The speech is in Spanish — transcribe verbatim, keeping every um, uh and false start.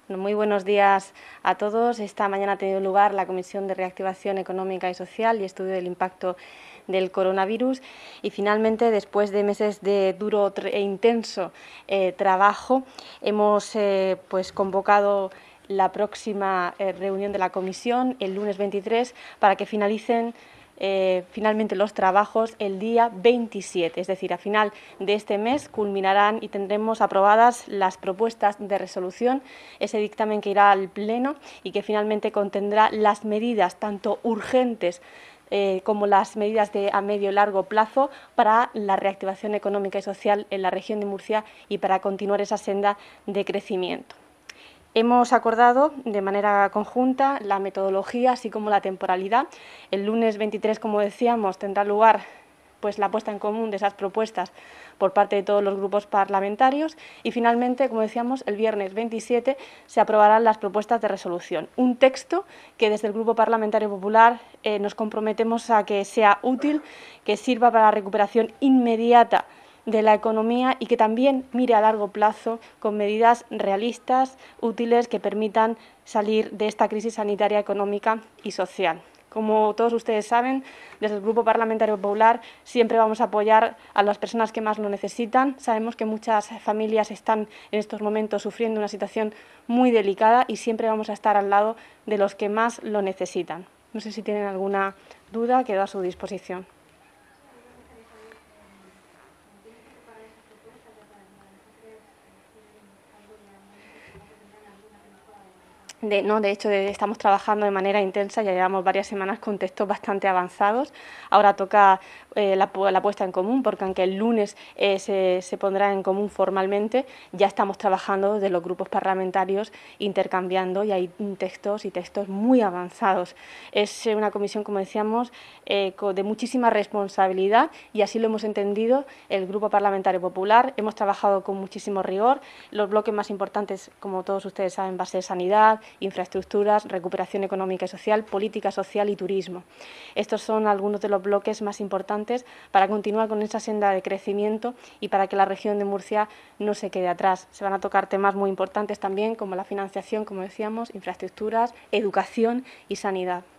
Muy buenos días a todos. Esta mañana ha tenido lugar la Comisión de Reactivación Económica y Social y Estudio del Impacto del Coronavirus y finalmente, después de meses de duro e intenso eh, trabajo, hemos eh, pues, convocado la próxima eh, reunión de la Comisión el lunes veintitrés para que finalicen Eh, finalmente los trabajos el día veintisiete, es decir, a final de este mes culminarán y tendremos aprobadas las propuestas de resolución, ese dictamen que irá al Pleno y que finalmente contendrá las medidas tanto urgentes eh, como las medidas de a medio y largo plazo para la reactivación económica y social en la región de Murcia y para continuar esa senda de crecimiento. Hemos acordado de manera conjunta la metodología, así como la temporalidad. El lunes veintitrés, como decíamos, tendrá lugar pues, la puesta en común de esas propuestas por parte de todos los grupos parlamentarios y, finalmente, como decíamos, el viernes veintisiete se aprobarán las propuestas de resolución. Un texto que desde el Grupo Parlamentario Popular eh, nos comprometemos a que sea útil, que sirva para la recuperación inmediata de la economía y que también mire a largo plazo con medidas realistas, útiles, que permitan salir de esta crisis sanitaria, económica y social. Como todos ustedes saben, desde el Grupo Parlamentario Popular siempre vamos a apoyar a las personas que más lo necesitan. Sabemos que muchas familias están en estos momentos sufriendo una situación muy delicada y siempre vamos a estar al lado de los que más lo necesitan. No sé si tienen alguna duda, quedo a su disposición. De, no, de hecho, de, estamos trabajando de manera intensa, ya llevamos varias semanas con textos bastante avanzados. Ahora toca eh, la, la puesta en común, porque aunque el lunes eh, se, se pondrá en común formalmente, ya estamos trabajando desde los grupos parlamentarios, intercambiando, y hay textos y textos muy avanzados. Es una comisión, como decíamos, eh, de muchísima responsabilidad, y así lo hemos entendido el Grupo Parlamentario Popular. Hemos trabajado con muchísimo rigor. Los bloques más importantes, como todos ustedes saben, va a ser sanidad, infraestructuras, recuperación económica y social, política social y turismo. Estos son algunos de los bloques más importantes para continuar con esa senda de crecimiento y para que la región de Murcia no se quede atrás. Se van a tocar temas muy importantes también, como la financiación, como decíamos, infraestructuras, educación y sanidad.